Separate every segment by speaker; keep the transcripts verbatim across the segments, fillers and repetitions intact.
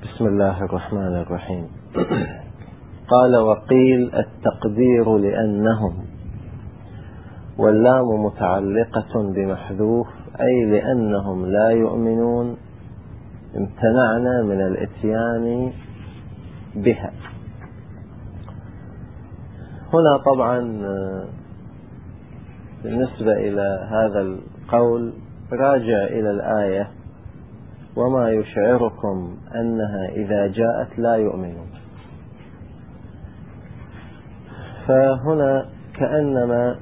Speaker 1: بسم الله الرحمن الرحيم. قال: وقيل التقدير لأنهم، واللام متعلقة بمحذوف، أي لأنهم لا يؤمنون امتنعنا من الإتيان بها. هنا طبعا بالنسبة إلى هذا القول راجع إلى الآية: وما يشعركم أنها إذا جاءت لا يؤمنون. فهنا كأنما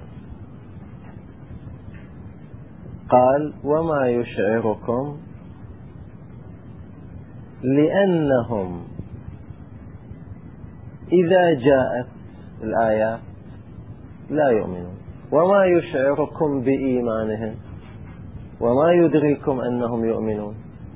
Speaker 1: قال: وما يشعركم لأنهم إذا جاءت الآيات لا يؤمنون. وما يشعركم بإيمانهم، وما يدريكم أنهم يؤمنون.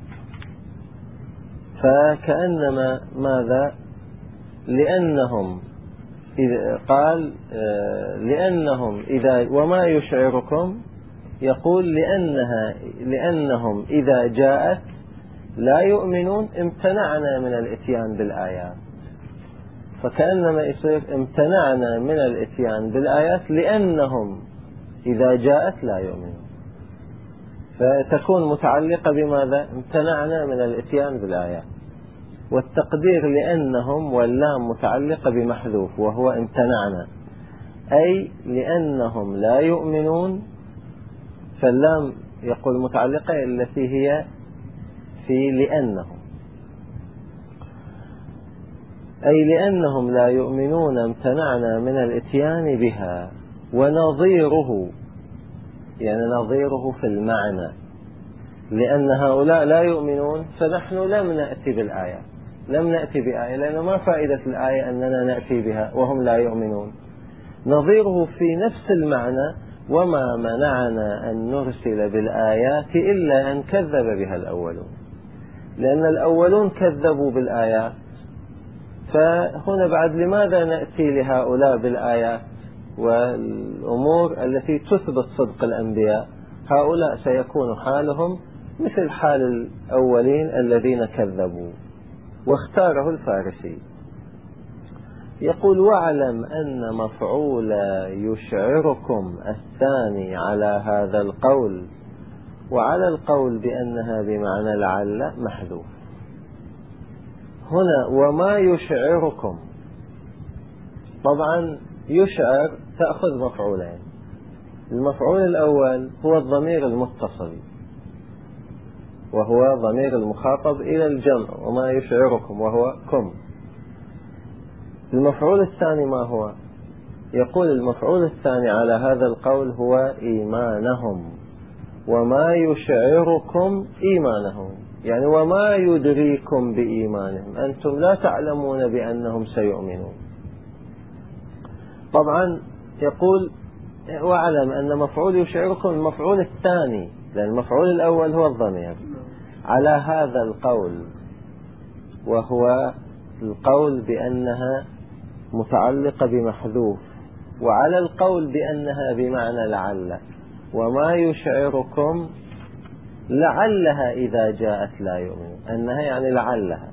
Speaker 1: فكأنما ماذا؟ لأنهم إذا قال لأنهم إذا وما يشعركم، يقول لأنها لأنهم إذا جاءت لا يؤمنون امتنعنا من الإتيان بالآيات. فكأنما يصير امتنعنا من الإتيان بالآيات لأنهم إذا جاءت لا يؤمنون، فتكون متعلقة بماذا؟ امتنعنا من الإتيان بالآيات. والتقدير لأنهم واللام متعلقة بمحذوف وهو امتنعنا، أي لأنهم لا يؤمنون. فاللام يقول متعلقة التي هي في لأنهم، أي لأنهم لا يؤمنون امتنعنا من الإتيان بها. ونظيره يعني نظيره في المعنى، لأن هؤلاء لا يؤمنون فنحن لم نأتي بالآية، لم نأتي بآية، لأنه ما فائدة الآية أننا نأتي بها وهم لا يؤمنون. نظيره في نفس المعنى: وما منعنا أن نرسل بالآيات إلا أن كذب بها الأولون. لأن الأولون كذبوا بالآيات، فهنا بعد لماذا نأتي لهؤلاء بالآيات والأمور التي تثبت صدق الأنبياء؟ هؤلاء سيكون حالهم مثل حال الأولين الذين كذبوا. واختاره الفارسي. يقول: واعلم أن مفعول يشعركم الثاني على هذا القول وعلى القول بأنها بمعنى لعل محذوف. هنا وما يشعركم، طبعا يشعر تأخذ مفعولين. المفعول الأول هو الضمير المتصل وهو ضمير المخاطب إلى الجمع، وما يشعركم وهو كم. المفعول الثاني ما هو؟ يقول المفعول الثاني على هذا القول هو إيمانهم. وما يشعركم إيمانهم، يعني وما يدريكم بإيمانهم، أنتم لا تعلمون بأنهم سيؤمنون. طبعا يقول: واعلم أن مفعول يشعركم المفعول الثاني، لأن المفعول الأول هو الضمير، على هذا القول وهو القول بأنها متعلقة بمحذوف، وعلى القول بأنها بمعنى لعل. وما يشعركم لعلها إذا جاءت لا يؤمنون، أنها يعني لعلها.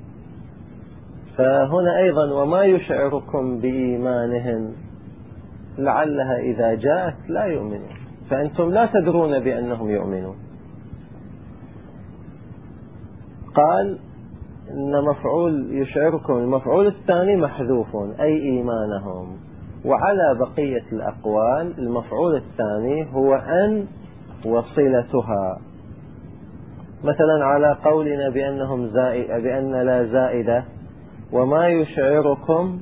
Speaker 1: فهنا أيضا وما يشعركم بإيمانهم لعلها إذا جاءت لا يؤمنون، فأنتم لا تدرون بأنهم يؤمنون. قال إن مفعول يشعركم المفعول الثاني محذوف، أي إيمانهم. وعلى بقية الأقوال المفعول الثاني هو أن وصلتها. مثلا على قولنا بأنهم زائد بأن لا زائدة: وما يشعركم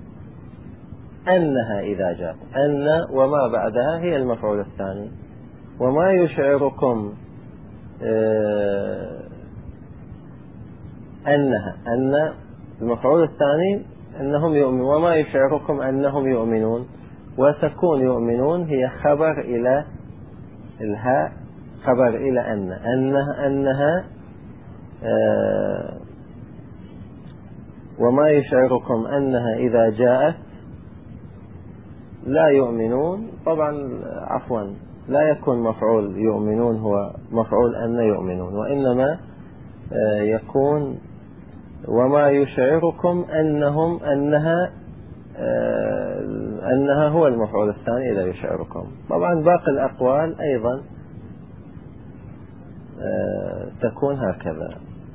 Speaker 1: أنها إذا جاءت. أن وما بعدها هي المفعول الثاني. وما يشعركم أنها أن المفعول الثاني أنهم يؤمنون. وما يشعركم أنهم يؤمنون، وتكون يؤمنون هي خبر إلى الهاء، خبر إلى أن أنها, أنها آه وما يشعركم أنها إذا جاءت لا يؤمنون. طبعا عفوا لا يكون مفعول يؤمنون هو مفعول أن يؤمنون، وإنما آه يكون وما يشعركم أنهم أنها أنها هو المفعول الثاني إذا يشعركم. طبعا باقي الأقوال أيضا تكون هكذا.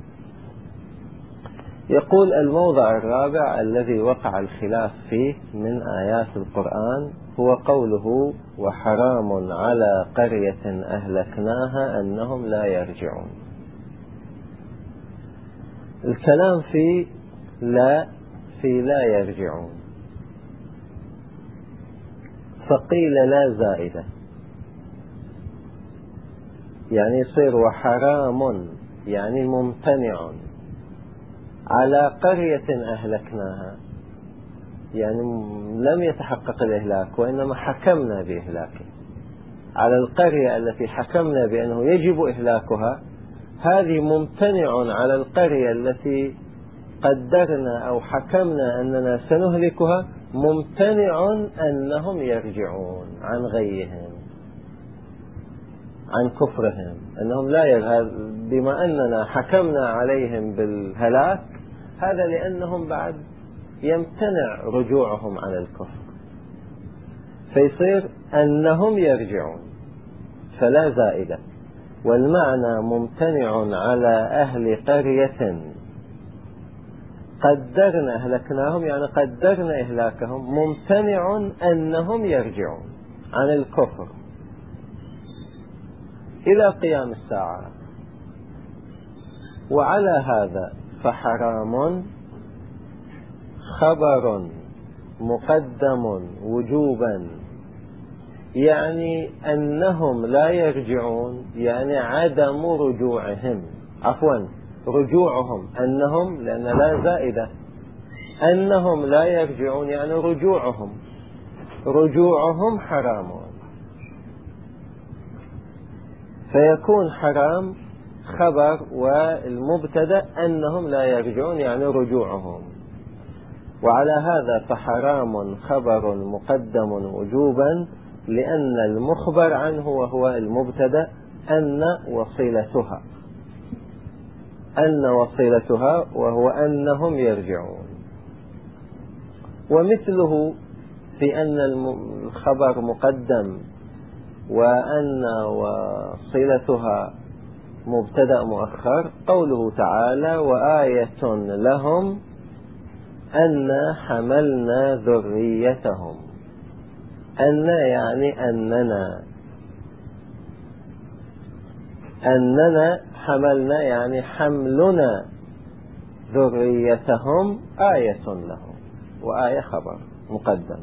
Speaker 1: يقول الموضع الرابع الذي وقع الخلاف فيه من آيات القرآن هو قوله وحرام على قرية أهلكناها أنهم لا يرجعون. الكلام في لا في لا يرجعون، فقيل لا زائدة، يعني يصير وحرام يعني ممتنع على قرية أهلكناها، يعني لم يتحقق الإهلاك وإنما حكمنا بإهلاكه. على القرية التي حكمنا بأنه يجب إهلاكها، هذه ممتنع على القرية التي قدرنا أو حكمنا أننا سنهلكها، ممتنع أنهم يرجعون عن غيهم عن كفرهم، أنهم لا يرجعون. بما أننا حكمنا عليهم بالهلاك، هذا لأنهم بعد يمتنع رجوعهم عن الكفر، فيصير أنهم يرجعون فلا زائدة. والمعنى ممتنع على أهل قرية قدرنا أهلكناهم، يعني قدرنا إهلاكهم، ممتنع أنهم يرجعون عن الكفر إلى قيام الساعة. وعلى هذا فحرام خبر مقدم وجوبا، يعني أنهم لا يرجعون، يعني عدم رجوعهم، عفوا رجوعهم، أنهم لأن لا زائدة، أنهم لا يرجعون يعني رجوعهم رجوعهم حرام، فيكون حرام خبر والمبتدأ أنهم لا يرجعون يعني رجوعهم. وعلى هذا فحرام خبر مقدم وجوبا، لأن المخبر عنه وهو المبتدأ أن وصيلتها أن وصيلتها وهو أنهم يرجعون. ومثله في أن الخبر مقدم وأن وصيلتها مبتدأ مؤخر، قوله تعالى وآية لهم أن حملنا ذريتهم. أن يعني أننا أننا حملنا يعني حملنا ذريتهم آية لهم، وآية خبر مقدم.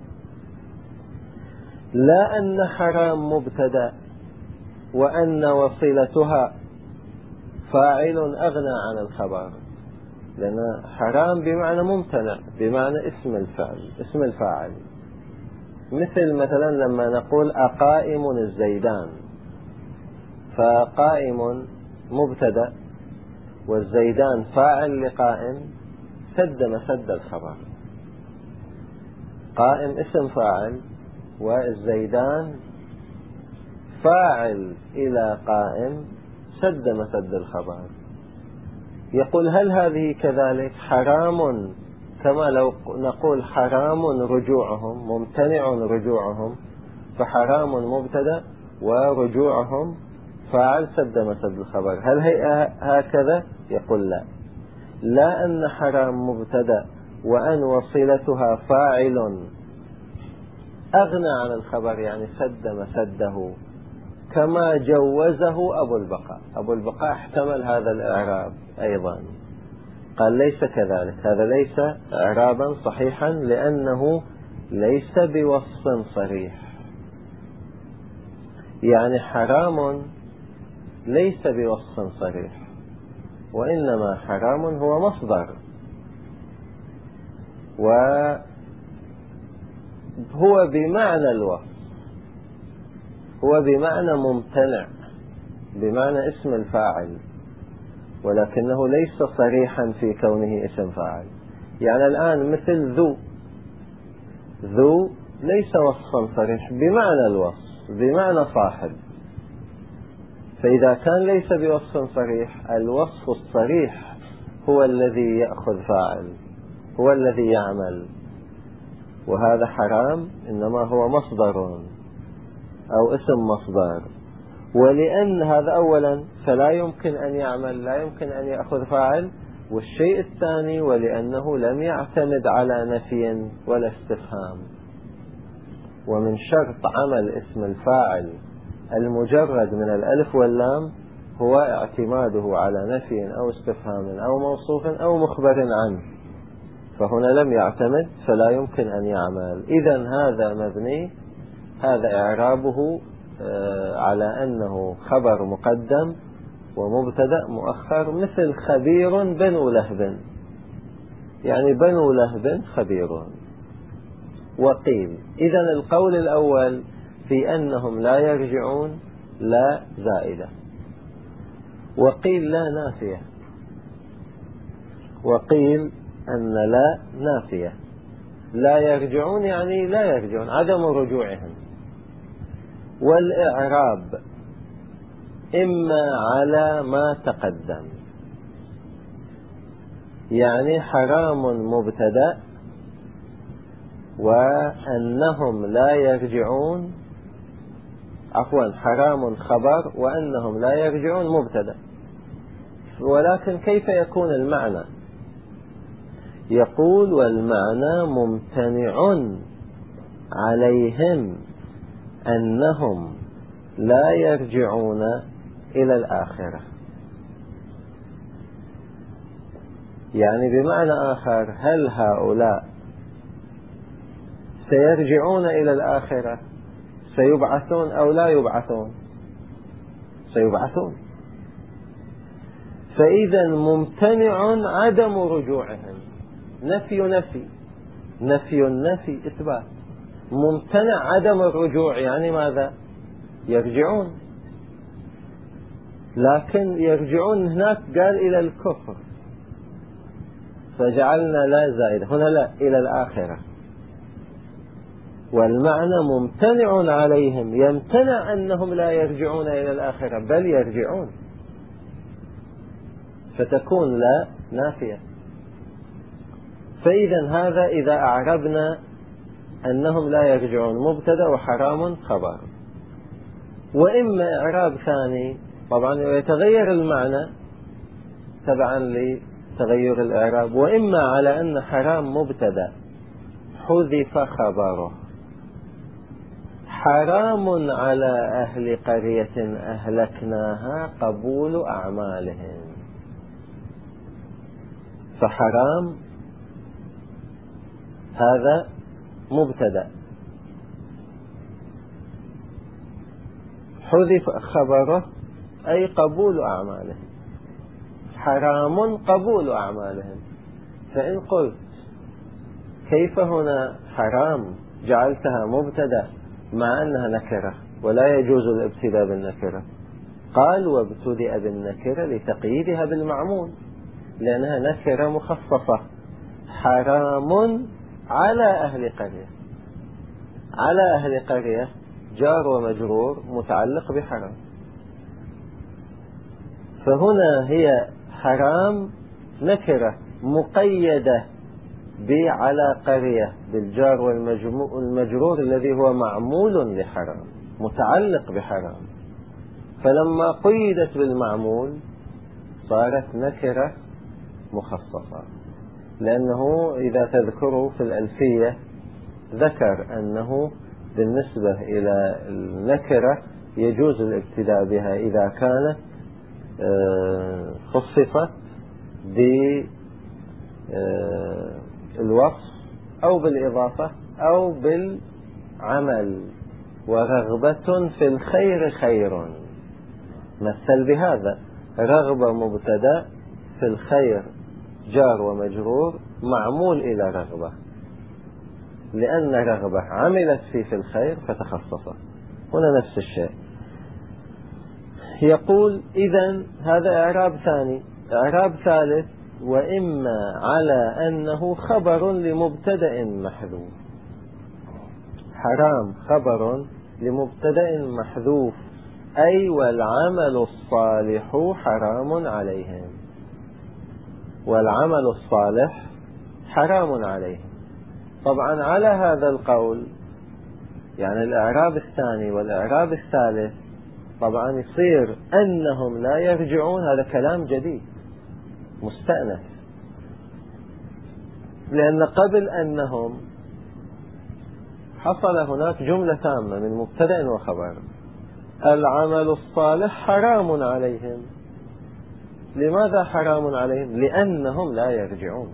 Speaker 1: لا أن حرام مبتدأ وأن وصلتها فاعل أغنى عن الخبر، لأن حرام بمعنى ممتنع بمعنى اسم الفعل اسم الفاعل. مثل مثلا لما نقول أقائم الزيدان، فقائم مبتدأ والزيدان فاعل لقائم، سد مسد الخبر. قائم اسم فاعل والزيدان فاعل إلى قائم، سد مسد الخبر. يقول هل هذه كذلك؟ حرام كما لو نقول حرام رجوعهم، ممتنع رجوعهم، فحرام مبتدأ ورجوعهم فاعل سد مسد الخبر. هل هي هكذا؟ يقول لا. لا أن حرام مبتدأ وأن وصلتها فاعل أغنى عن الخبر يعني سد مسده، كما جوزه أبو البقاء. أبو البقاء احتمل هذا الإعراب أيضا، قال ليس كذلك، هذا ليس إعرابا صحيحا لأنه ليس بوصف صريح. يعني حرام ليس بوصف صريح، وإنما حرام هو مصدر، وهو بمعنى الوصف، هو بمعنى ممتنع بمعنى اسم الفاعل، ولكنه ليس صريحا في كونه اسم فاعل. يعني الآن مثل ذو ذو ليس وصفا صريح بمعنى الوصف بمعنى صاحب، فإذا كان ليس بوصف صريح، الوصف الصريح هو الذي يأخذ فاعل، هو الذي يعمل، وهذا حرام إنما هو مصدر أو اسم مصدر. ولأن هذا أولا فلا يمكن أن يعمل، لا يمكن أن يأخذ فاعل. والشيء الثاني ولأنه لم يعتمد على نفي ولا استفهام. ومن شرط عمل اسم الفاعل المجرد من الألف واللام هو اعتماده على نفي أو استفهام أو موصوف أو مخبر عنه، فهنا لم يعتمد فلا يمكن أن يعمل. إذن هذا مبني، هذا إعرابه على أنه خبر مقدم ومبتدأ مؤخر، مثل خبير بنو لهب، يعني بنو لهب خبيرون. وقيل إذن القول الأول في أنهم لا يرجعون لا زائدة، وقيل لا نافية، وقيل أن لا نافية. لا يرجعون يعني لا يرجعون، عدم رجوعهم. والإعراب إما على ما تقدم، يعني حرام مبتدأ وأنهم لا يرجعون، عفوا حرام خبر وأنهم لا يرجعون مبتدأ. ولكن كيف يكون المعنى؟ يقول والمعنى ممتنع عليهم أنهم لا يرجعون إلى الآخرة. يعني بمعنى آخر، هل هؤلاء سيرجعون إلى الآخرة، سيبعثون أو لا يبعثون؟ سيبعثون. فإذا ممتنع عدم رجوعهم، نفي نفي نفي النفي إثبات. ممتنع عدم الرجوع يعني ماذا؟ يرجعون، لكن يرجعون هناك قال إلى الكفر فجعلنا لا زائدة، هنا لا، إلى الآخرة. والمعنى ممتنع عليهم، يمتنع أنهم لا يرجعون إلى الآخرة بل يرجعون، فتكون لا نافية. فإذا هذا إذا أعربنا أنهم لا يرجعون مبتدأ وحرام خبر. وإما إعراب ثاني، طبعا يتغير المعنى تبعا لتغير الإعراب. وإما على أن حرام مبتدأ حذف خبره، حرام على أهل قرية أهلكناها قبول أعمالهم. فحرام هذا مبتدأ، حذف خبره أي قبول أعمالهم، حرام قبول أعمالهم. فإن قلت كيف هنا حرام جعلتها مبتدأ مع أنها نكرة ولا يجوز الابتداء بالنكرة؟ قال وابتدأ بالنكرة لتقييدها بالمعمول، لأنها نكرة مخصصة. حرام على أهل قرية، على أهل قرية جار ومجرور متعلق بحرام. فهنا هي حرام نكرة مقيدة بعلى قرية بالجار والمجرور الذي هو معمول لحرام متعلق بحرام. فلما قيدت بالمعمول صارت نكرة مخصصة. لأنه إذا تذكروا في الألفية ذكر أنه بالنسبة إلى النكرة يجوز الابتداء بها إذا كانت خصصت بالوصف أو بالإضافة أو بالعمل. ورغبة في الخير خير، مثل بهذا، رغبة مبتدأ في الخير جار ومجرور معمول إلى رغبة، لأن رغبة عملت فيه في الخير فتخصصت. هنا نفس الشيء. يقول إذن هذا إعراب ثاني. إعراب ثالث وإما على أنه خبر لمبتدأ محذوف. حرام خبر لمبتدأ محذوف، أي والعمل الصالح حرام عليهم. والعمل الصالح حرام عليهم. طبعا على هذا القول يعني الإعراب الثاني والإعراب الثالث طبعا يصير أنهم لا يرجعون، هذا كلام جديد مستأنف، لأن قبل أنهم حصل هناك جملة تامة من مبتدأ وخبر. العمل الصالح حرام عليهم. لماذا حرام عليهم؟ لأنهم لا يرجعون.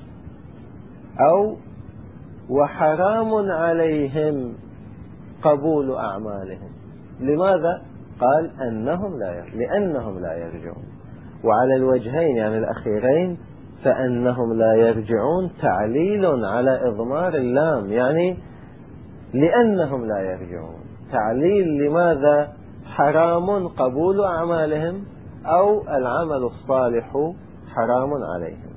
Speaker 1: أو وحرام عليهم قبول أعمالهم. لماذا؟ قال أنهم لا يرجعون، لأنهم لا يرجعون. وعلى الوجهين يعني الأخيرين فأنهم لا يرجعون تعليل على إضمار اللام، يعني لأنهم لا يرجعون تعليل لماذا حرام قبول أعمالهم أو العمل الصالح حرام عليهم.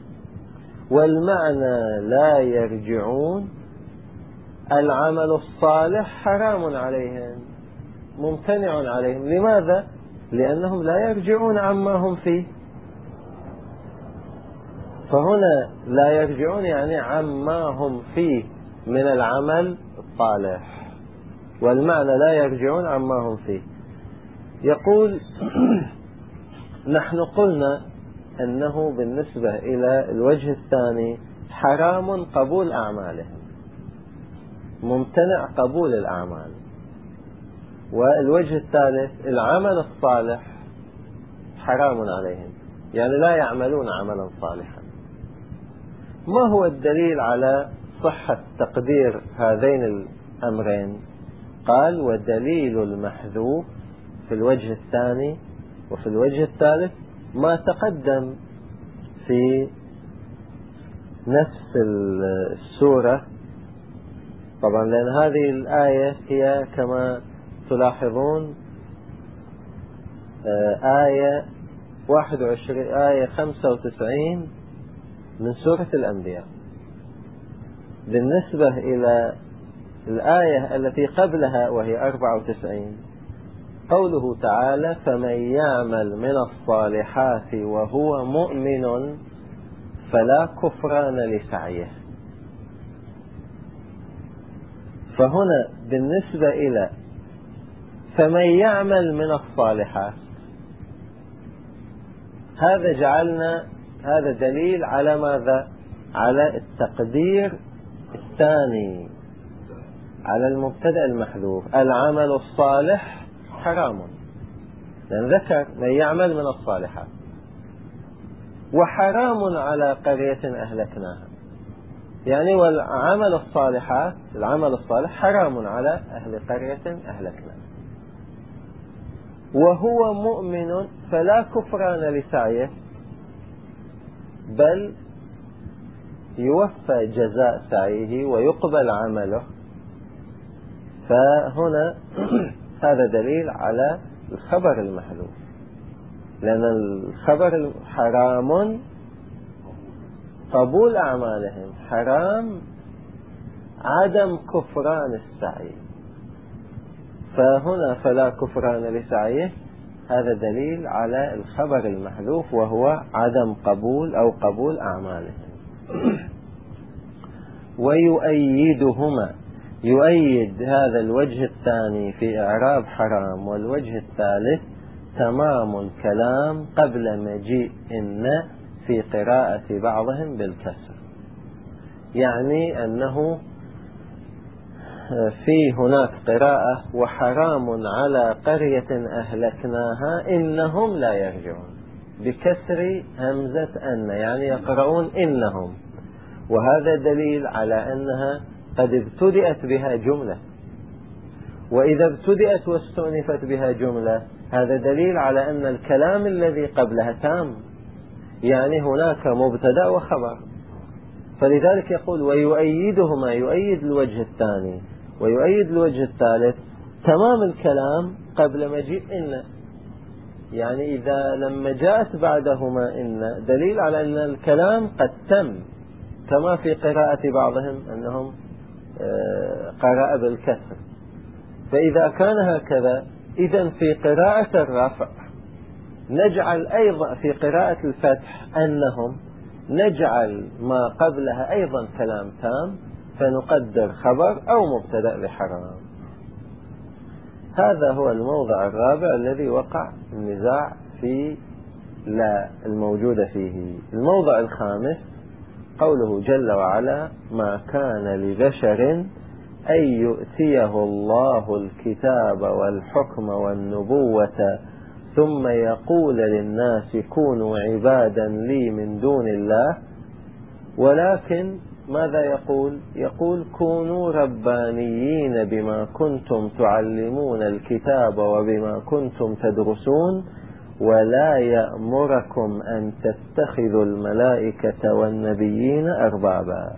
Speaker 1: والمعنى لا يرجعون العمل الصالح حرام عليهم ممتنع عليهم. لماذا؟ لأنهم لا يرجعون عما هم فيه. فهنا لا يرجعون يعني عما هم فيه من العمل الصالح، والمعنى لا يرجعون عما هم فيه. يقول نحن قلنا أنه بالنسبة إلى الوجه الثاني حرام قبول أعمالهم، ممتنع قبول الأعمال. والوجه الثالث العمل الصالح حرام عليهم، يعني لا يعملون عملا صالحا. ما هو الدليل على صحة تقدير هذين الأمرين؟ قال ودليل المحذوف في الوجه الثاني وفي الوجه الثالث ما تقدم في نفس السورة. طبعا لأن هذه الآية هي كما تلاحظون آية واحد وعشرين آية خمسة وتسعين من سورة الأنبياء. بالنسبة إلى الآية التي قبلها وهي أربعة وتسعين قوله تعالى فمن يعمل من الصالحات وهو مؤمن فلا كفران لسعيه. فهنا بالنسبة إلى فمن يعمل من الصالحات هذا جعلنا هذا دليل على ماذا؟ على التقدير الثاني على المبتدأ المحذوف العمل الصالح حرام، لأن ذكر من يعمل من الصالحات، وحرام على قرية أهلكناها، يعني والعمل الصالحات العمل الصالح حرام على أهل قرية أهلكناها. وهو مؤمن فلا كفران لسعيه، بل يوفى جزاء سعيه ويقبل عمله. فهنا هذا دليل على الخبر المحذوف، لأن الخبر حرام قبول أعمالهم، حرام عدم كفران السعي. فهنا فلا كفران لسعيه هذا دليل على الخبر المحذوف وهو عدم قبول أو قبول أعمالهم. ويؤيدهما يؤيد هذا الوجه الثاني في إعراب حرام والوجه الثالث تمام الكلام قبل مجيء إن في قراءة بعضهم بالكسر، يعني أنه في هناك قراءة وحرام على قرية أهلكناها إنهم لا يرجعون بكسر همزة أن، يعني يقرؤون إنهم، وهذا دليل على أنها قد ابتدأت بها جملة. وإذا ابتدأت واستؤنفت بها جملة هذا دليل على أن الكلام الذي قبلها تام، يعني هناك مبتدأ وخبر. فلذلك يقول ويؤيدهما يؤيد الوجه الثاني ويؤيد الوجه الثالث تمام الكلام قبل مجيء إن، يعني إذا لما جاءت بعدهما إن دليل على أن الكلام قد تم، كما في قراءة بعضهم أنهم قرأ بالكسر. فإذا كان هكذا إذن في قراءة الرفع نجعل أيضا في قراءة الفتح أنهم نجعل ما قبلها أيضا كلام تام، فنقدر خبر أو مبتدأ لحرام. هذا هو الموضع الرابع الذي وقع النزاع في لا الموجود فيه. الموضع الخامس قوله جل وعلا: ما كان لبشر أن يؤتيه الله الكتاب والحكم والنبوة ثم يقول للناس كونوا عبادا لي من دون الله، ولكن ماذا يقول؟ يقول كونوا ربانيين بما كنتم تعلمون الكتاب وبما كنتم تدرسون ولا يأمركم أن تتخذوا الملائكة والنبيين أربابا.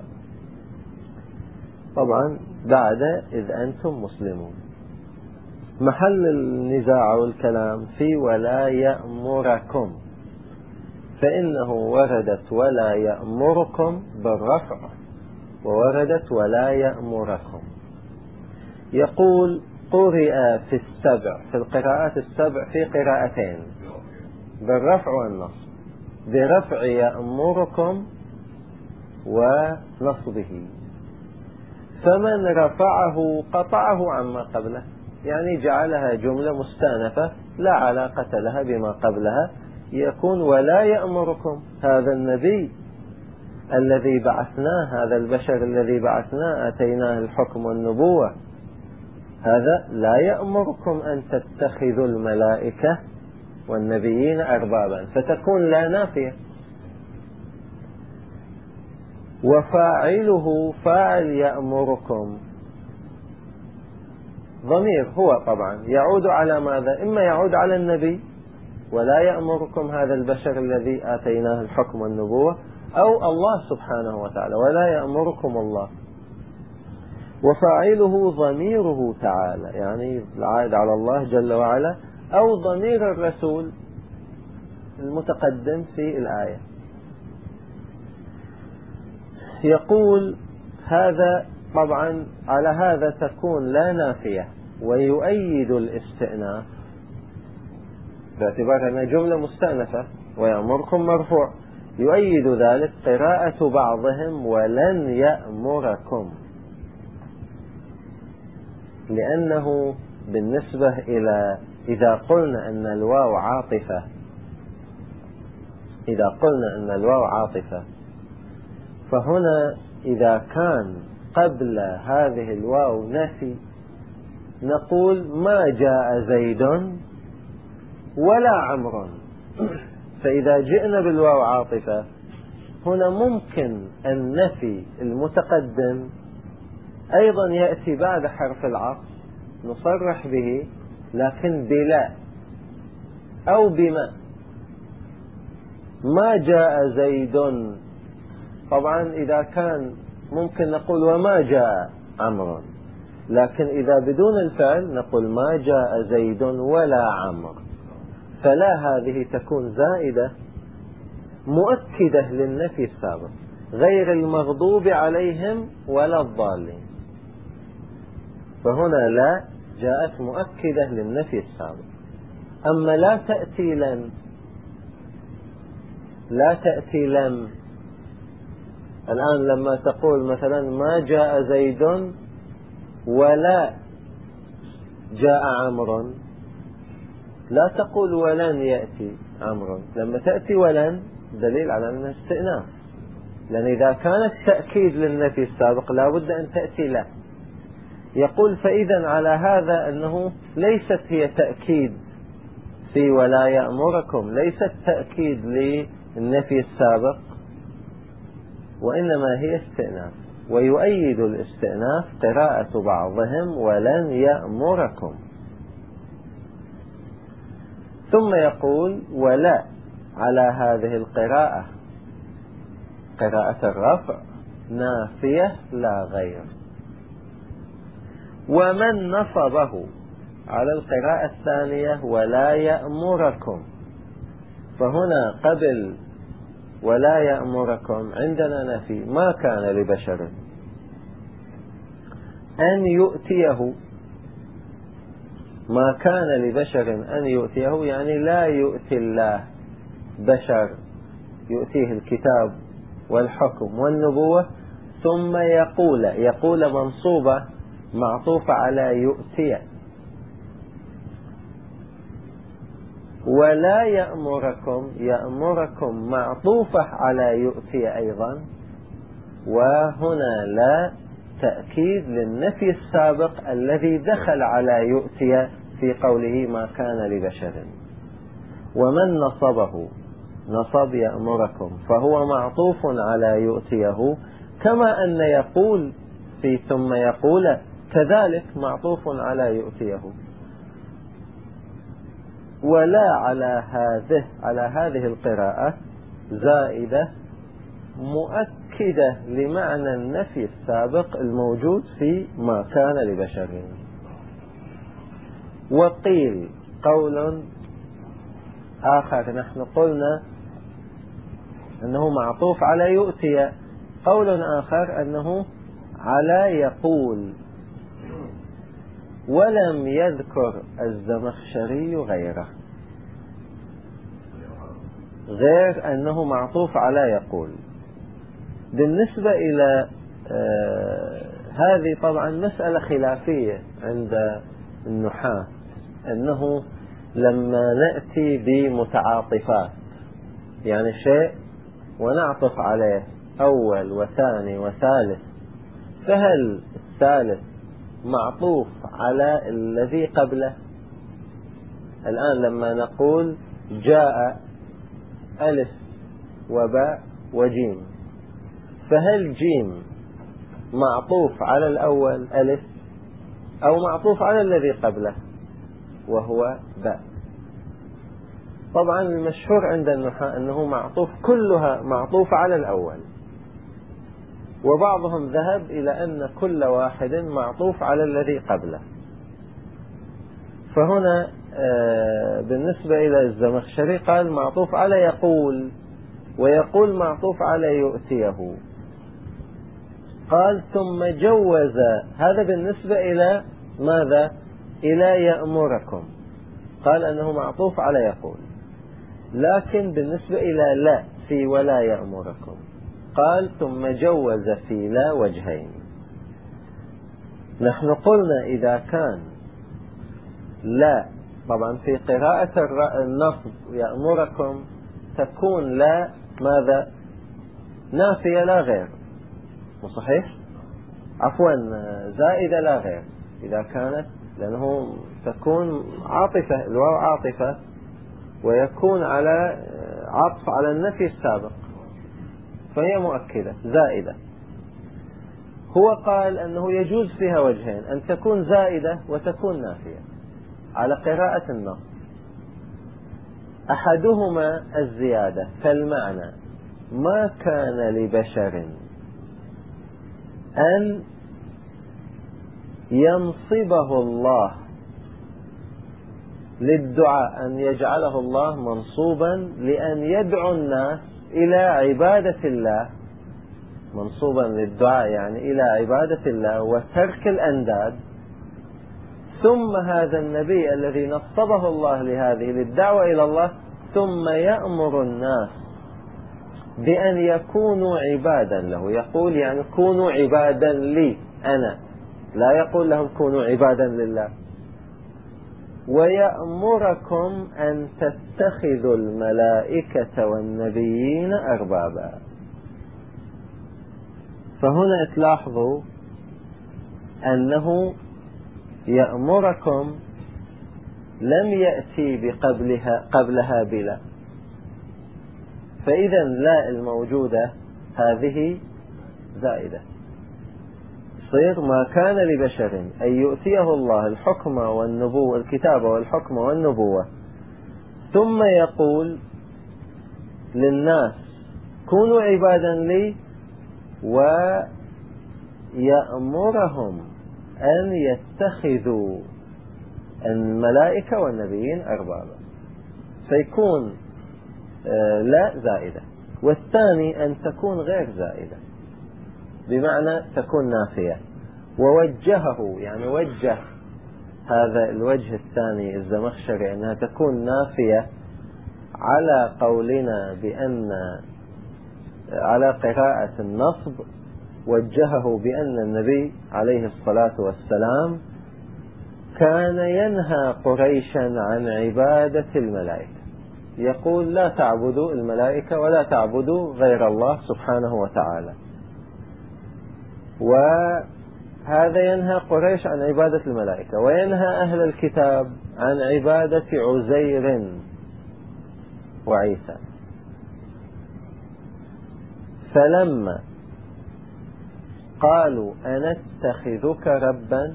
Speaker 1: طبعا بعد إذ أنتم مسلمون. محل النزاع والكلام في ولا يأمركم، فإنه وردت ولا يأمركم بالرفع، ووردت ولا يأمركم. يقول قرئ في السبع، في القراءات السبع في قراءتين بالرفع والنصب، برفع يأمركم ونصبه، فمن رفعه قطعه عما قبله، يعني جعلها جملة مستأنفة لا علاقة لها بما قبلها، يكون ولا يأمركم. هذا النبي الذي بعثناه، هذا البشر الذي بعثناه آتيناه الحكم والنبوة، هذا لا يأمركم أن تتخذوا الملائكة والنبيين أربابا، فتكون لا نافية. وفاعله فاعل يأمركم ضمير هو طبعا يعود على ماذا؟ إما يعود على النبي ولا يأمركم هذا البشر الذي آتيناه الحكم والنبوة، أو الله سبحانه وتعالى ولا يأمركم الله. وفاعله ضميره تعالى، يعني العائد على الله جل وعلا، أو ضمير الرسول المتقدم في الآية. يقول هذا طبعا على هذا تكون لا نافية، ويؤيد الاستئناف باعتبار أنها جملة مستأنفة ويأمركم مرفوع. يؤيد ذلك قراءة بعضهم ولن يأمركم، لأنه بالنسبة إلى إذا قلنا أن الواو عاطفة إذا قلنا أن الواو عاطفة فهنا إذا كان قبل هذه الواو نفي نقول ما جاء زيد ولا عمرو. فإذا جئنا بالواو عاطفة هنا ممكن النفي المتقدم أيضا يأتي بعد حرف العطف نصرح به، لكن بلا أو بما. ما جاء زيد، طبعا إذا كان ممكن نقول وما جاء عمرو، لكن إذا بدون الفعل نقول ما جاء زيد ولا عمرو، فلا هذه تكون زائدة مؤكدة للنفي السابق، غير المغضوب عليهم ولا الضالين. فهنا لا جاءت مؤكدة للنفي السابق. أما لا تأتي لن لا تأتي لم الآن لما تقول مثلا ما جاء زيد ولا جاء عمرو، لا تقول ولن يأتي عمرو. لما تأتي ولن دليل على أنها استئناف، لأن إذا كانت تأكيد للنفي السابق لا بد أن تأتي له. يقول فإذا على هذا أنه ليست هي تأكيد في ولا يأمركم، ليست تأكيد للنفي السابق، وإنما هي استئناف. ويؤيد الاستئناف قراءة بعضهم ولن يأمركم. ثم يقول ولا على هذه القراءة قراءة الرفع نافية لا غير. ومن نصبه على القراءة الثانية ولا يأمركم، فهنا قبل ولا يأمركم عندنا نفي. ما كان لبشر أن يؤتيه، ما كان لبشر أن يؤتيه يعني لا يؤتي الله بشر يؤتيه الكتاب والحكم والنبوة ثم يقول يقول منصوبة معطوفة على يؤتي، ولا يأمركم يأمركم معطوفة على يؤتي أيضا، وهنا لا تأكيد للنفي السابق الذي دخل على يؤتي في قوله ما كان لبشر. ومن نصبه نصب يأمركم فهو معطوف على يؤتيه، كما أن يقول في ثم يقول كذلك معطوف على يؤتيه. ولا على هذه على هذه القراءة زائدة مؤكدة لمعنى النفي السابق الموجود في ما كان لبشر. وقيل قول آخر، نحن قلنا أنه معطوف على يؤتي، قول آخر أنه على يقول، ولم يذكر الزمخشري غيره غير أنه معطوف على يقول. بالنسبة إلى آه هذه طبعا مسألة خلافية عند النحاة، أنه لما نأتي بمتعاطفات يعني شيء ونعطف عليه أول وثاني وثالث، فهل الثالث معطوف على الذي قبله؟ الآن لما نقول جاء ألف وباء وجيم، فهل جيم معطوف على الأول ألف أو معطوف على الذي قبله وهو باء؟ طبعا المشهور عند النحاة أنه معطوف كلها معطوف على الأول، وبعضهم ذهب إلى أن كل واحد معطوف على الذي قبله. فهنا بالنسبة إلى الزمخشري قال معطوف على يقول، ويقول معطوف على يؤتيه. قال ثم جوز، هذا بالنسبة إلى ماذا؟ إلى يأمركم، قال أنه معطوف على يقول. لكن بالنسبة إلى لا في ولا يأمركم قال ثم جوز في لا وجهين. نحن قلنا إذا كان لا، طبعا في قراءة النصب يأمركم تكون لا ماذا؟ نافية لا غير، صحيح؟ عفوا زائدة لا غير إذا كانت، لأنه تكون عاطفة، الواو عاطفة ويكون على عطف على النفي السابق، فهي مؤكدة زائدة. هو قال أنه يجوز فيها وجهين، أن تكون زائدة وتكون نافية على قراءة النص. أحدهما الزيادة، فالمعنى ما كان لبشر أن ينصبه الله للدعاء، أن يجعله الله منصوبا لأن يدعو الناس إلى عبادة الله، منصوبا للدعاء يعني إلى عبادة الله وترك الأنداد. ثم هذا النبي الذي نصبه الله لهذه للدعوة إلى الله ثم يأمر الناس بأن يكونوا عبادا له، يقول يعني كونوا عبادا لي أنا، لا يقول لهم كونوا عبادا لله. ويأمركم أن تتخذوا الملائكة والنبيين أربابا. فهنا تلاحظوا أنه يأمركم لم يأتي بقبلها قبلها بلا، فإذا لا الموجودة هذه زائدة، يصير ما كان لبشر أن يؤتيه الله الحكم والنبوة، الكتاب والحكم والنبوة، ثم يقول للناس كونوا عبادا لي، ويأمرهم أن يتخذوا الملائكة والنبيين أربابا، فيكون لا زائدة. والثاني أن تكون غير زائدة بمعنى تكون نافية. ووجهه يعني وجه هذا الوجه الثاني الزمخشري أنها تكون نافية على قولنا بأن على قراءة النصب وجهه بأن النبي عليه الصلاة والسلام كان ينهى قريشا عن عبادة الملائكة، يقول لا تعبدوا الملائكة ولا تعبدوا غير الله سبحانه وتعالى، وهذا ينهى قريش عن عبادة الملائكة، وينهى أهل الكتاب عن عبادة عزير وعيسى. فلما قالوا أنتخذك ربا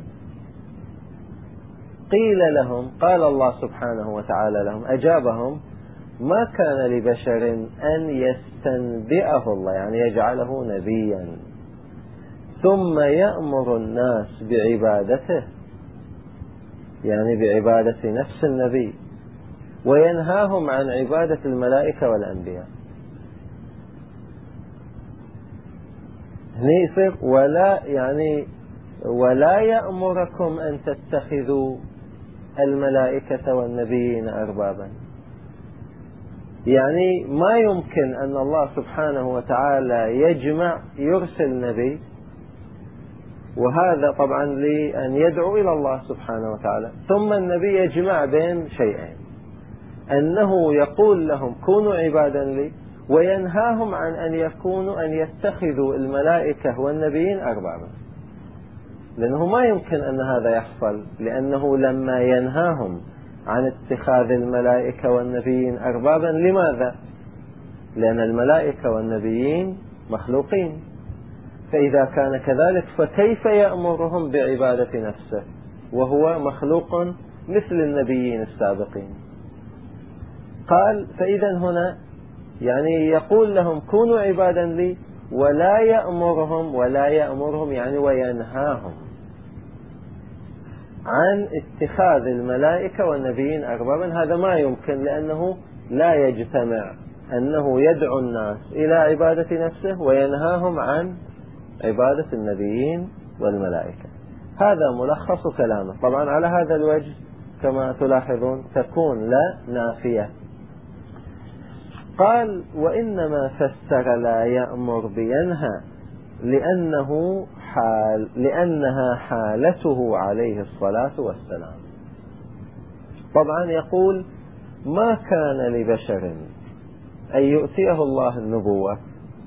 Speaker 1: قيل لهم، قال الله سبحانه وتعالى لهم، أجابهم: ما كان لبشر أن يستنبئه الله، يعني يجعله نبيا ثم يأمر الناس بعبادته، يعني بعبادة نفس النبي، وينهاهم عن عبادة الملائكة والأنبياء. هنا يصير ولا يعني ولا يأمركم أن تتخذوا الملائكة والنبيين أربابا، يعني ما يمكن أن الله سبحانه وتعالى يجمع يرسل نبي، وهذا طبعا لأن يدعو إلى الله سبحانه وتعالى، ثم النبي يجمع بين شيئين، أنه يقول لهم كونوا عبادا لي، وينهاهم عن أن يكونوا أن يتخذوا الملائكة والنبيين أربابا، لأنه ما يمكن أن هذا يحصل، لأنه لما ينهاهم عن اتخاذ الملائكة والنبيين أربابا، لماذا؟ لأن الملائكة والنبيين مخلوقين، فإذا كان كذلك فكيف يأمرهم بعبادة نفسه وهو مخلوق مثل النبيين السابقين؟ قال فإذا هنا يعني يقول لهم كونوا عبادا لي، ولا يأمرهم ولا يأمرهم يعني وينهاهم عن اتخاذ الملائكة والنبيين أربابا. هذا ما يمكن، لأنه لا يجتمع أنه يدعو الناس إلى عبادة نفسه وينهاهم عن عبادة النبيين والملائكة. هذا ملخص كلامه. طبعا على هذا الوجه كما تلاحظون تكون لا نافية. قال وإنما فسر لا يأمر بينهى لأنه حال لأنها حالته عليه الصلاة والسلام. طبعا يقول ما كان لبشر أن يؤتيه الله النبوة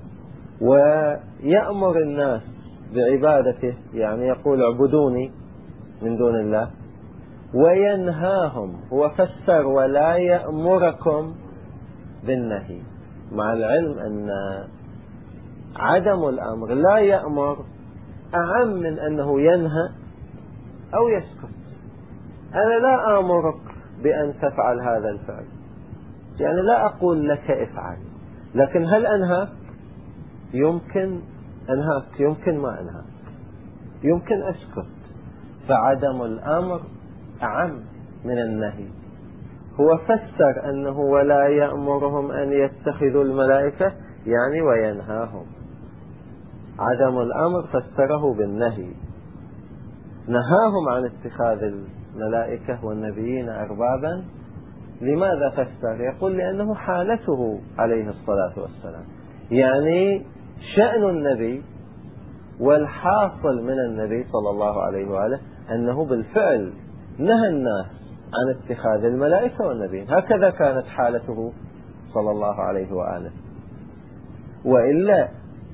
Speaker 1: ويأمر الناس بعبادته، يعني يقول اعبدوني من دون الله، وينهاهم، هو فسر ولا يأمركم بالنهي، مع العلم أن عدم الأمر لا يأمر أعم من أنه ينهى أو يسكت. أنا لا آمرك بأن تفعل هذا الفعل، يعني لا أقول لك افعل، لكن هل أنهاك؟ يمكن أنهاك، يمكن ما أنهاك، يمكن أسكت. فعدم الأمر أعم من النهي. هو فسر أنه ولا يأمرهم أن يتخذوا الملائكة يعني وينهاهم. عدم الأمر فسره بالنهي، نهاهم عن اتخاذ الملائكة والنبيين أربابا. لماذا فسر؟ يقول لأنه حالته عليه الصلاة والسلام، يعني شأن النبي والحاصل من النبي صلى الله عليه وآله أنه بالفعل نهى الناس عن اتخاذ الملائكة والنبيين. هكذا كانت حالته صلى الله عليه وآله. وإلا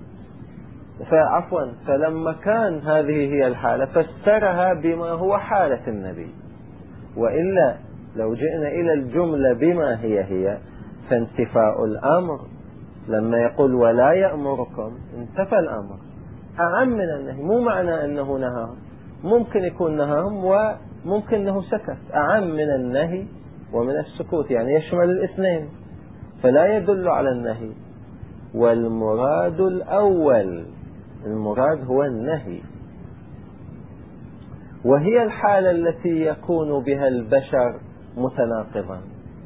Speaker 1: فعفوا فلما كان هذه هي الحالة فسرها بما هو حالة النبي. وإلا لو جئنا إلى الجملة بما هي هي فانتفاء الأمر، لما يقول ولا يأمركم انتفى الأمر أعم من النهي. مو معنى أنه نهاهم، ممكن يكون نهاهم وممكن أنه سكت. أعم من النهي ومن السكوت، يعني يشمل الاثنين، فلا يدل على النهي. والمراد الأول، المراد هو النهي، وهي الحالة التي يكون بها البشر متناقضا.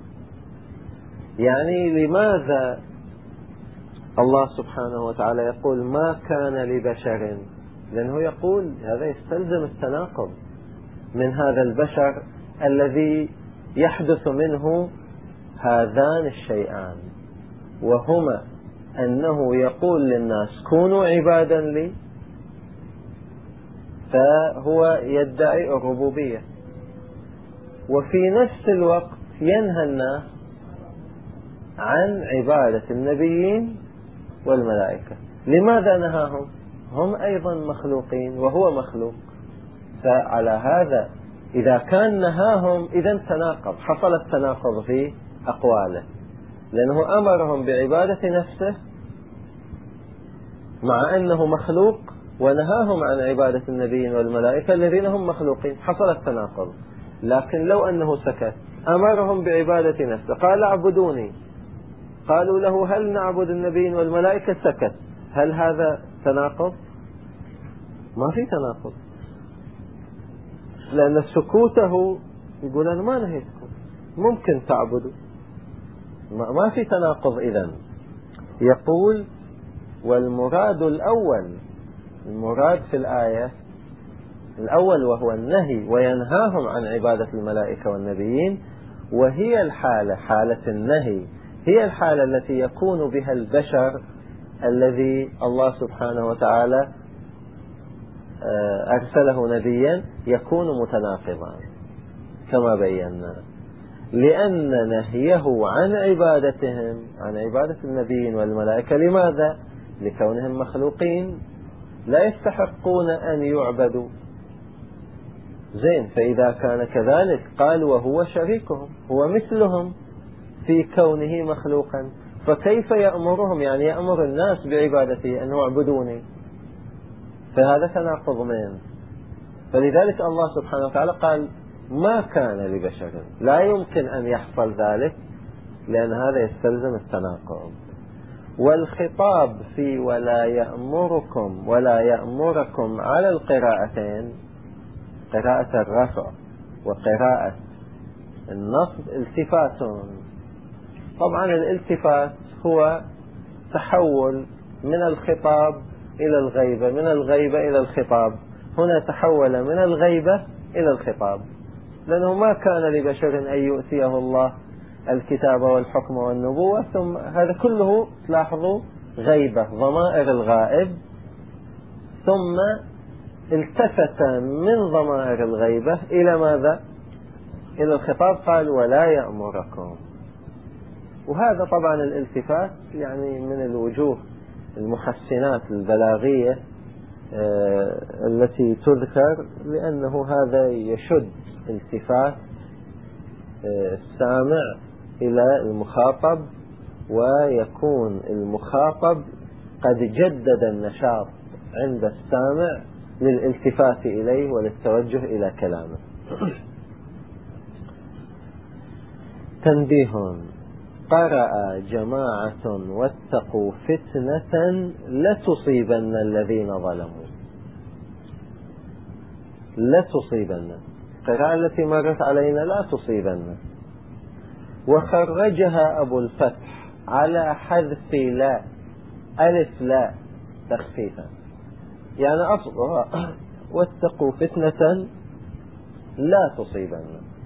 Speaker 1: يعني لماذا الله سبحانه وتعالى يقول ما كان لبشر؟ لأنه يقول هذا يستلزم التناقض. من هذا البشر الذي يحدث منه هذان الشيئان، وهما أنه يقول للناس كونوا عبادا لي، فهو يدعي الربوبية، وفي نفس الوقت ينهى الناس عن عبادة النبيين والملائكة. لماذا نهاهم؟ هم أيضا مخلوقين وهو مخلوق. فعلى هذا إذا كان نهاهم إذا تناقض، حصل التناقض في أقواله، لأنه أمرهم بعبادة نفسه مع أنه مخلوق، ونهاهم عن عبادة النبيين والملائكة الذين هم مخلوقين، حصل التناقض. لكن لو أنه سكت، أمرهم بعبادة نفسه، قال اعبدوني، قالوا له هل نعبد النبيين والملائكة، سكت، هل هذا تناقض؟ ما في تناقض، لأن سكوته يقول أنا ما نهيتكم، ممكن تعبدوا، ما في تناقض. إذن يقول والمراد الأول، المراد في الآية الأول وهو النهي، وينهاهم عن عبادة الملائكة والنبيين، وهي الحالة، حالة النهي هي الحالة التي يكون بها البشر الذي الله سبحانه وتعالى أرسله نبيا، يكون متناقضا كما بينا، لأن نهيه عن عبادتهم، عن عبادة النبيين والملائكة، لماذا؟ لكونهم مخلوقين لا يستحقون أن يعبدوا. زين، فإذا كان كذلك قال وهو شريكهم، هو مثلهم في كونه مخلوقا، فكيف يأمرهم، يعني يأمر الناس بعبادته أن يعبدوني؟ فهذا تناقض منه. فلذلك الله سبحانه وتعالى قال ما كان لبشر، لا يمكن أن يحصل ذلك، لأن هذا يستلزم التناقض. والخطاب في ولا يأمركم ولا يأمركم على القراءتين، قراءة الرفع وقراءة النصب، التفات. طبعا الالتفات هو تحول من الخطاب إلى الغيبة، من الغيبة إلى الخطاب. هنا تحول من الغيبة إلى الخطاب، لأنه ما كان لبشر أن يؤتيه الله الكتاب والحكم والنبوة، ثم هذا كله تلاحظوا غيبة، ضمائر الغائب، ثم التفت من ضمائر الغيبة إلى ماذا؟ إلى الخطاب، قال ولا يأمركم. وهذا طبعا الالتفات يعني من الوجوه المحسنات البلاغية آه التي تذكر، لأنه هذا يشد التفات آه السامع إلى المخاطب، ويكون المخاطب قد جدد النشاط عند السامع للالتفات إليه وللتوجه إلى كلامه. تنبيه: قرأ جماعة واتقوا فتنة لتصيبن الذين ظلموا. لتصيبن، القراءة التي مرت علينا لا تصيبن، وخرجها أبو الفتح على حذف لا، ألف لا تخفيفا، يعني أصلها واتقوا فتنة لا تصيبن،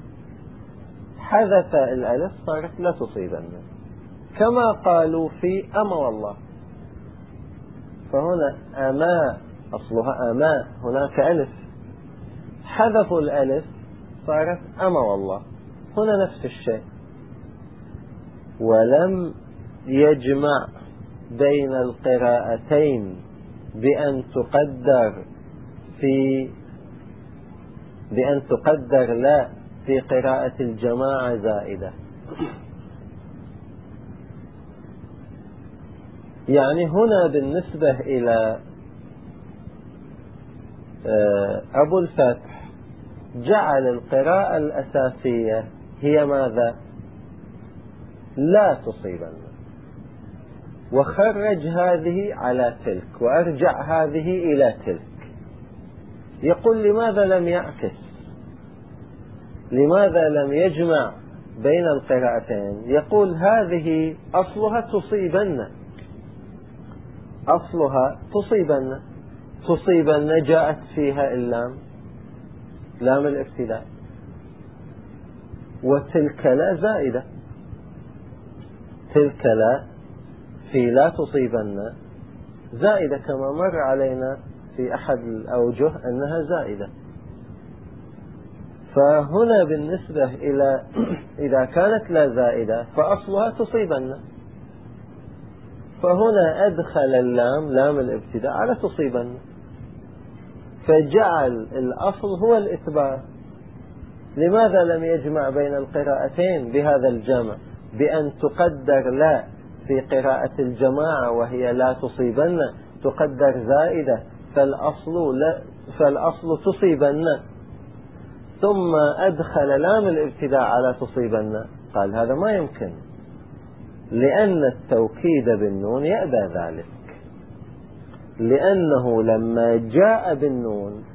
Speaker 1: حذف الألف صارت لا تصيبن، كما قالوا في أما والله. فهنا أما أصلها أما، هناك ألف، حذفوا الألف صارت أما والله، هنا نفس الشيء. ولم يجمع بين القراءتين بأن تقدر في بأن تقدر لا في قراءة الجماعة زائدة، يعني هنا بالنسبة إلى أبو الفتح جعل القراءة الأساسية هي ماذا؟ لا تصيبن، وخرج هذه على تلك وأرجع هذه إلى تلك. يقول لماذا لم يعكس؟ لماذا لم يجمع بين القراءتين؟ يقول هذه أصلها تصيبن، أصلها تصيبن، تصيبن جاءت فيها اللام، لام الابتداء، وتلك لا زائدة، تلك لا في لا تصيبن زائدة كما مر علينا في أحد الأوجه أنها زائدة. فهنا بالنسبة إلى إذا كانت لا زائدة فأصلها تصيبن، فهنا أدخل اللام لام الابتداء على تصيبن، فجعل الأصل هو الإثبات. لماذا لم يجمع بين القراءتين بهذا الجمع بأن تقدر لا في قراءة الجماعة وهي لا تصيبن تقدر زائدة، فالأصل, لا فالأصل تصيبن، ثم أدخل لام الابتداء على تصيبن؟ قال هذا ما يمكن، لأن التوكيد بالنون يأبى ذلك، لأنه لما جاء بالنون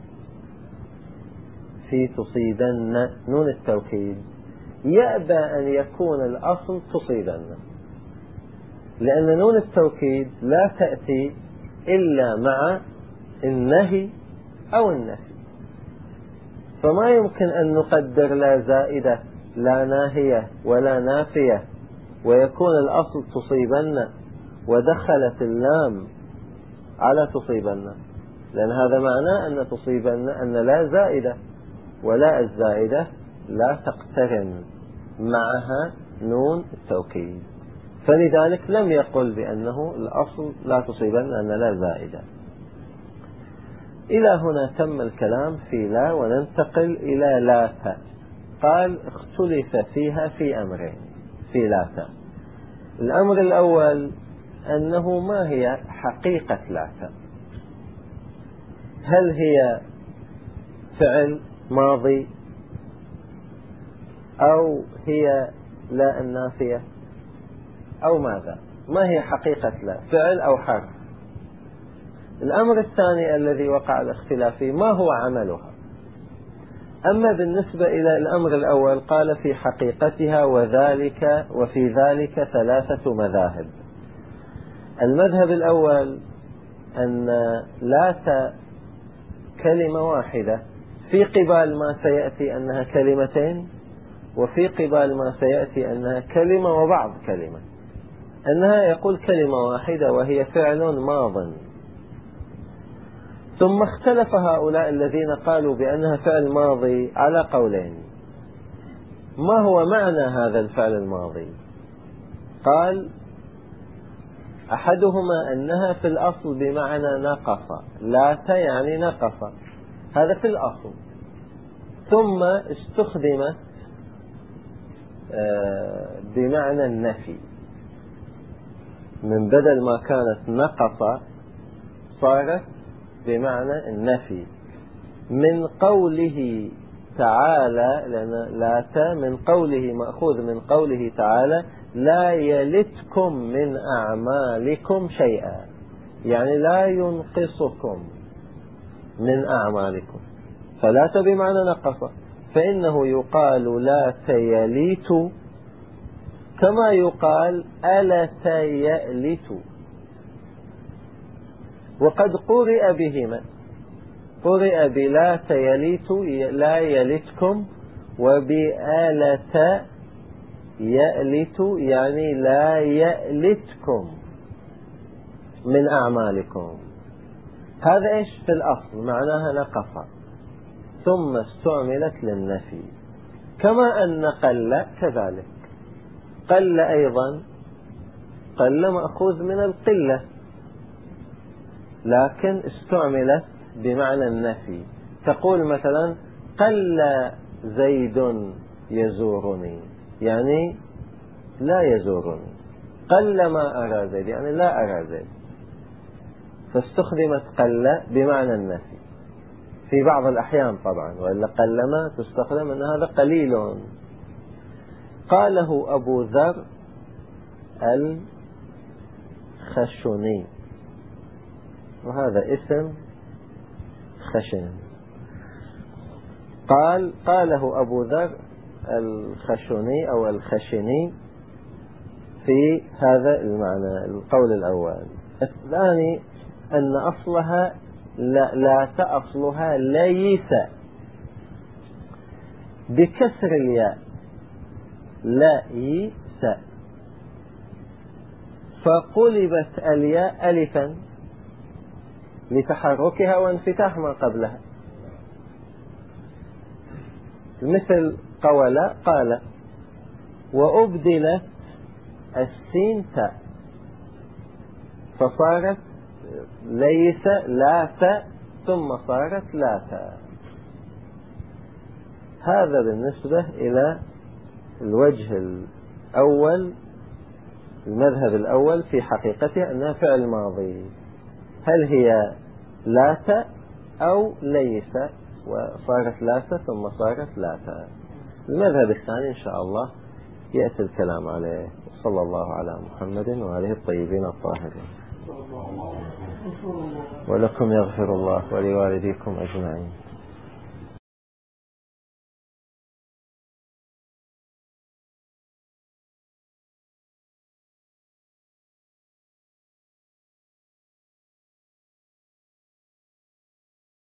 Speaker 1: في تصيبن نون التوكيد يأبى أن يكون الأصل تصيبن، لأن نون التوكيد لا تأتي إلا مع النهي أو النفي، فما يمكن أن نقدر لا زائدة لا ناهية ولا نافية ويكون الأصل تصيبن ودخلت اللام على تصيبن، لأن هذا معناه أن تصيبن أن لا زائدة، ولا الزائدة لا تقترن معها نون التوكيد، فلذلك لم يقل بأنه الأصل لا تصيبن أن لا زائدة. إلى هنا تم الكلام في لا، وننتقل إلى لاتا. قال اختلف فيها في أمرين في لاتا. الأمر الأول أنه ما هي حقيقة لاتا، هل هي فعل ماضي أو هي لا النافية أو ماذا؟ ما هي حقيقة لا، فعل أو حرف؟ الأمر الثاني الذي وقع الاختلاف فيه ما هو عملها. أما بالنسبة إلى الأمر الأول قال في حقيقتها وذلك وفي ذلك ثلاثة مذاهب. المذهب الأول أن لا كلمة واحدة في قبال ما سيأتي أنها كلمتين، وفي قبال ما سيأتي أنها كلمة وبعض كلمة، أنها يقول كلمة واحدة وهي فعل ماض. ثم اختلف هؤلاء الذين قالوا بأنها فعل ماضي على قولين. ما هو معنى هذا الفعل الماضي؟ قال أحدهما أنها في الأصل بمعنى نقص، لات يعني نقص، هذا في الأصل، ثم استخدمت بمعنى النفي، من بدل ما كانت نقص صارت بمعنى النفي، من قوله تعالى، لأن لاتا من قوله مأخوذ من قوله تعالى لا يلتكم من أعمالكم شيئا، يعني لا ينقصكم من أعمالكم، فلات بمعنى نقص، فإنه يقال لات يليت كما يقال ألت يألت، وقد قرئ بهما، قرئ بلات يليت لا يلتكم، وبآلت يألت يعني لا يألتكم من أعمالكم. هذا إيش في الأصل معناها نقص، ثم استعملت للنفي، كما أن قل كذلك، قل أيضا قل مأخوذ من القلة، لكن استعملت بمعنى النفي. تقول مثلا قل زيد يزورني، يعني لا يزورني، قل ما أرى زيد يعني لا أرى زيد، فاستخدمت قل بمعنى النفي في بعض الأحيان طبعا، وإلا قل ما تستخدم أن هذا قليل. قاله أبو ذر الخشني، وهذا اسم خشن. قال قاله أبو ذر الخشني أو الخشني في هذا المعنى، القول الأول. الثاني أن أصلها لا, لا تأصلها ليس، بكسر الياء ليس، فقلبت الياء ألفا لتحركها وانفتاح ما قبلها، مثل قول قال، وأبدلت السين تاء فصارت ليس لا تاء ثم صارت لا تاء. هذا بالنسبة إلى الوجه الأول، المذهب الأول في حقيقتها أنها فعل ماضي، هل هي لا تاء أو ليس وصارت لا تاء ثم صارت لا تاء. المذهب الثاني إن شاء الله يأتي الكلام عليه. صلى الله على محمد وآله الطيبين الطاهرين. ولكم يغفر الله ولوالديكم أجمعين.